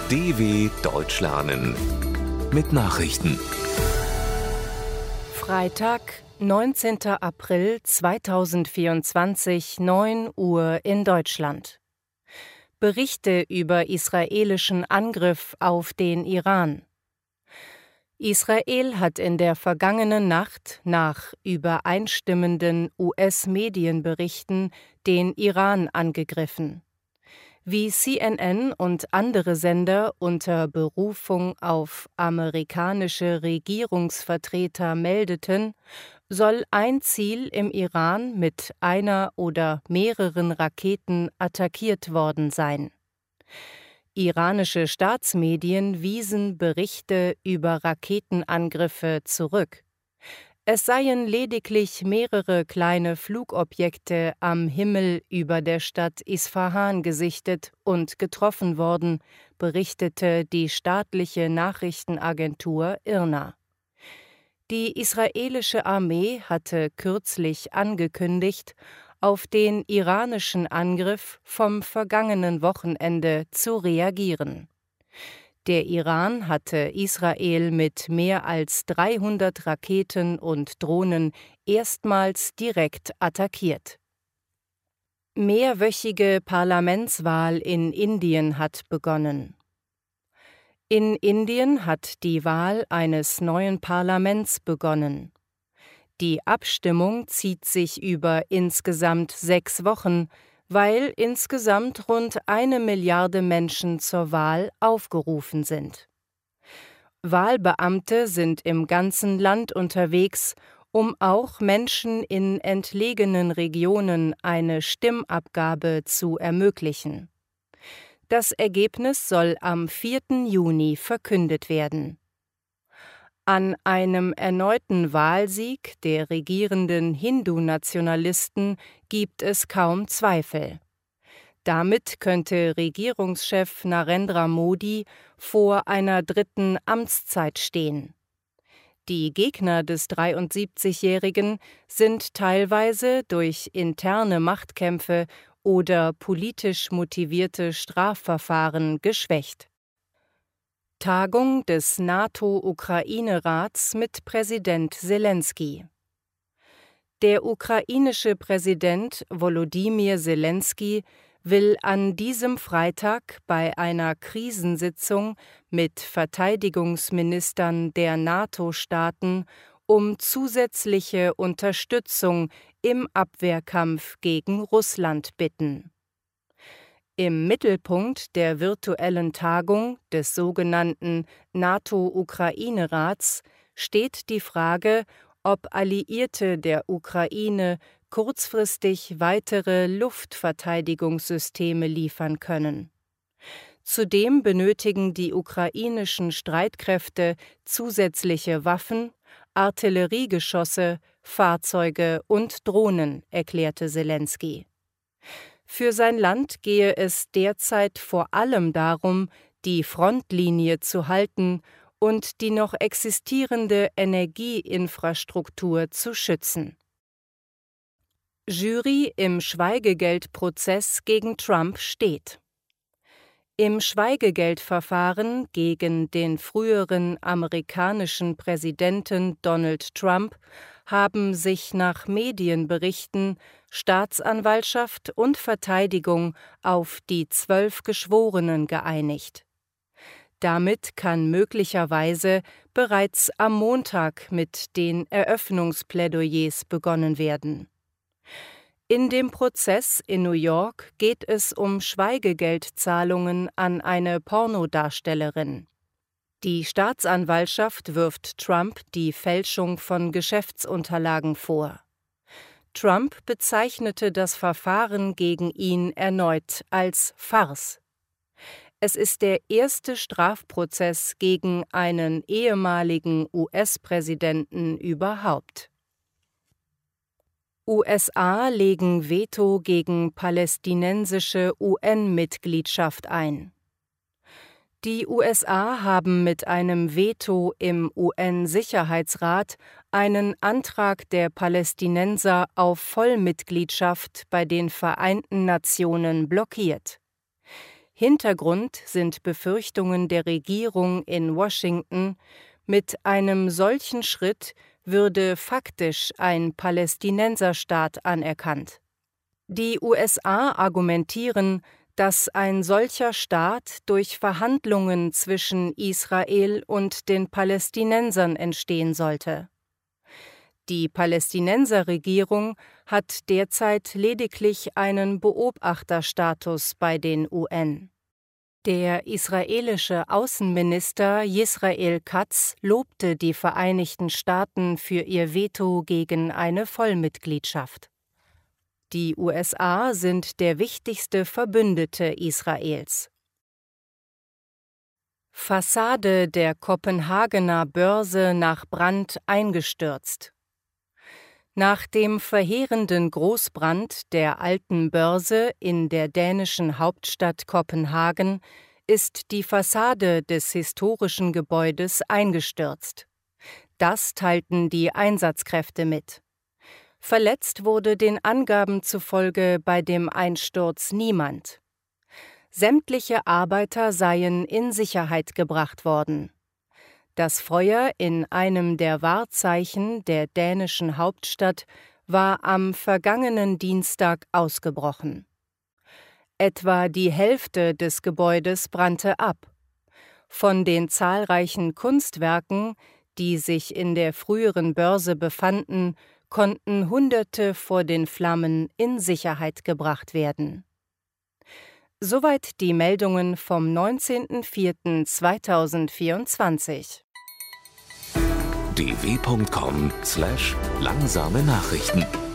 DW Deutsch lernen mit Nachrichten. Freitag, 19. April 2024, 9 Uhr in Deutschland. Berichte über israelischen Angriff auf den Iran. Israel hat in der vergangenen Nacht nach übereinstimmenden US-Medienberichten den Iran angegriffen. Wie CNN und andere Sender unter Berufung auf amerikanische Regierungsvertreter meldeten, soll ein Ziel im Iran mit einer oder mehreren Raketen attackiert worden sein. Iranische Staatsmedien wiesen Berichte über Raketenangriffe zurück. Es seien lediglich mehrere kleine Flugobjekte am Himmel über der Stadt Isfahan gesichtet und getroffen worden, berichtete die staatliche Nachrichtenagentur IRNA. Die israelische Armee hatte kürzlich angekündigt, auf den iranischen Angriff vom vergangenen Wochenende zu reagieren. Der Iran hatte Israel mit mehr als 300 Raketen und Drohnen erstmals direkt attackiert. Mehrwöchige Parlamentswahl in Indien hat begonnen. In Indien hat die Wahl eines neuen Parlaments begonnen. Die Abstimmung zieht sich über insgesamt 6 Wochen, weil insgesamt rund 1 Milliarde Menschen zur Wahl aufgerufen sind. Wahlbeamte sind im ganzen Land unterwegs, um auch Menschen in entlegenen Regionen eine Stimmabgabe zu ermöglichen. Das Ergebnis soll am 4. Juni verkündet werden. An einem erneuten Wahlsieg der regierenden Hindu-Nationalisten gibt es kaum Zweifel. Damit könnte Regierungschef Narendra Modi vor einer 3. Amtszeit stehen. Die Gegner des 73-Jährigen sind teilweise durch interne Machtkämpfe oder politisch motivierte Strafverfahren geschwächt. Tagung des NATO-Ukraine-Rats mit Präsident Selenskyj. Der ukrainische Präsident Volodymyr Selenskyj will an diesem Freitag bei einer Krisensitzung mit Verteidigungsministern der NATO-Staaten um zusätzliche Unterstützung im Abwehrkampf gegen Russland bitten. Im Mittelpunkt der virtuellen Tagung des sogenannten NATO-Ukraine-Rats steht die Frage, ob Alliierte der Ukraine kurzfristig weitere Luftverteidigungssysteme liefern können. Zudem benötigen die ukrainischen Streitkräfte zusätzliche Waffen, Artilleriegeschosse, Fahrzeuge und Drohnen, erklärte Selenskyj. Für sein Land gehe es derzeit vor allem darum, die Frontlinie zu halten und die noch existierende Energieinfrastruktur zu schützen. Jury im Schweigegeldprozess gegen Trump steht. Im Schweigegeldverfahren gegen den früheren amerikanischen Präsidenten Donald Trump haben sich nach Medienberichten Staatsanwaltschaft und Verteidigung auf die 12 Geschworenen geeinigt. Damit kann möglicherweise bereits am Montag mit den Eröffnungsplädoyers begonnen werden. In dem Prozess in New York geht es um Schweigegeldzahlungen an eine Pornodarstellerin. Die Staatsanwaltschaft wirft Trump die Fälschung von Geschäftsunterlagen vor. Trump bezeichnete das Verfahren gegen ihn erneut als Farce. Es ist der erste Strafprozess gegen einen ehemaligen US-Präsidenten überhaupt. USA legen Veto gegen palästinensische UN-Mitgliedschaft ein. Die USA haben mit einem Veto im UN-Sicherheitsrat einen Antrag der Palästinenser auf Vollmitgliedschaft bei den Vereinten Nationen blockiert. Hintergrund sind Befürchtungen der Regierung in Washington, mit einem solchen Schritt würde faktisch ein Palästinenserstaat anerkannt. Die USA argumentieren, dass ein solcher Staat durch Verhandlungen zwischen Israel und den Palästinensern entstehen sollte. Die Palästinenserregierung hat derzeit lediglich einen Beobachterstatus bei den UN. Der israelische Außenminister Yisrael Katz lobte die Vereinigten Staaten für ihr Veto gegen eine Vollmitgliedschaft. Die USA sind der wichtigste Verbündete Israels. Fassade der Kopenhagener Börse nach Brand eingestürzt. Nach dem verheerenden Großbrand der alten Börse in der dänischen Hauptstadt Kopenhagen ist die Fassade des historischen Gebäudes eingestürzt. Das teilten die Einsatzkräfte mit. Verletzt wurde den Angaben zufolge bei dem Einsturz niemand. Sämtliche Arbeiter seien in Sicherheit gebracht worden. Das Feuer in einem der Wahrzeichen der dänischen Hauptstadt war am vergangenen Dienstag ausgebrochen. Etwa die Hälfte des Gebäudes brannte ab. Von den zahlreichen Kunstwerken, die sich in der früheren Börse befanden, konnten Hunderte vor den Flammen in Sicherheit gebracht werden. Soweit die Meldungen vom 19.04.2024. dw.com/langsame Nachrichten